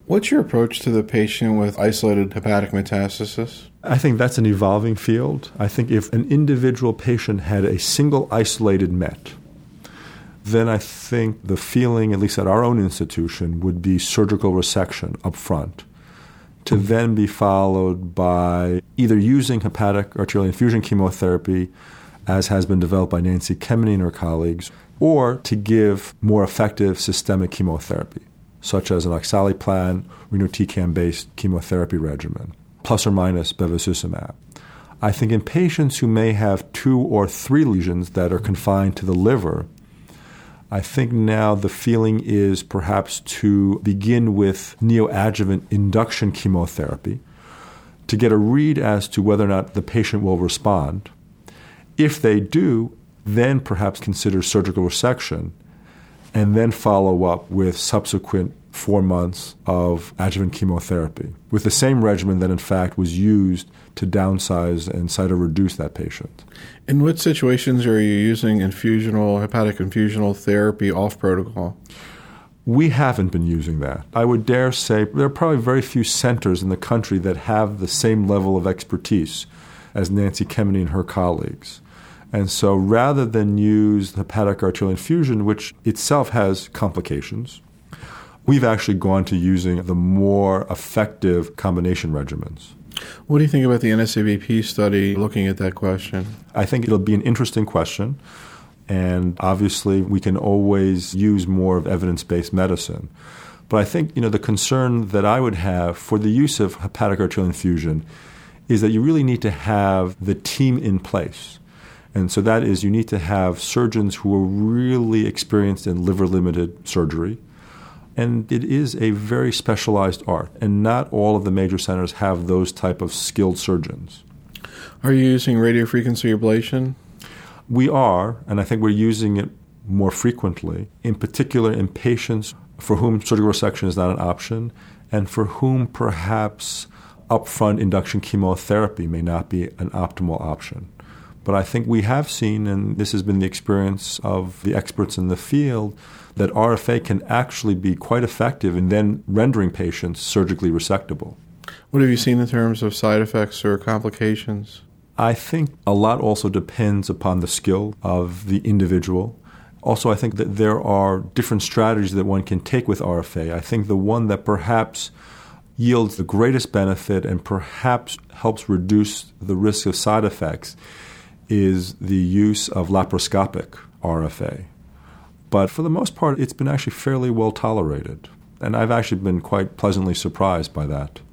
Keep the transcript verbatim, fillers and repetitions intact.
What's your approach to the patient with isolated hepatic metastasis? I think that's an evolving field. I think if an individual patient had a single isolated met, then I think the feeling, at least at our own institution, would be surgical resection up front, to then be followed by either using hepatic arterial infusion chemotherapy, as has been developed by Nancy Kemeny and her colleagues, or to give more effective systemic chemotherapy, such as an oxaliplatin, irinotecan-based chemotherapy regimen, plus or minus bevacizumab. I think in patients who may have two or three lesions that are confined to the liver, I think now the feeling is perhaps to begin with neoadjuvant induction chemotherapy to get a read as to whether or not the patient will respond. If they do, then perhaps consider surgical resection and then follow up with subsequent four months of adjuvant chemotherapy with the same regimen that in fact was used to downsize and cytoreduce that patient. In what situations are you using infusional, hepatic infusional therapy off protocol? We haven't been using that. I would dare say there are probably very few centers in the country that have the same level of expertise as Nancy Kemeny and her colleagues. And so rather than use hepatic arterial infusion, which itself has complications, we've actually gone to using the more effective combination regimens. What do you think about the N S A B P study looking at that question? I think it'll be an interesting question. And obviously, we can always use more of evidence-based medicine. But I think, you know, the concern that I would have for the use of hepatic arterial infusion is that you really need to have the team in place. And so that is, you need to have surgeons who are really experienced in liver-limited surgery. And it is a very specialized art, and not all of the major centers have those type of skilled surgeons. Are you using radiofrequency ablation? We are, and I think we're using it more frequently, in particular in patients for whom surgical resection is not an option, and for whom perhaps upfront induction chemotherapy may not be an optimal option. But I think we have seen, and this has been the experience of the experts in the field, that R F A can actually be quite effective in then rendering patients surgically resectable. What have you seen in terms of side effects or complications? I think a lot also depends upon the skill of the individual. Also, I think that there are different strategies that one can take with R F A. I think the one that perhaps yields the greatest benefit and perhaps helps reduce the risk of side effects is the use of laparoscopic R F A. But for the most part, it's been actually fairly well tolerated. And I've actually been quite pleasantly surprised by that.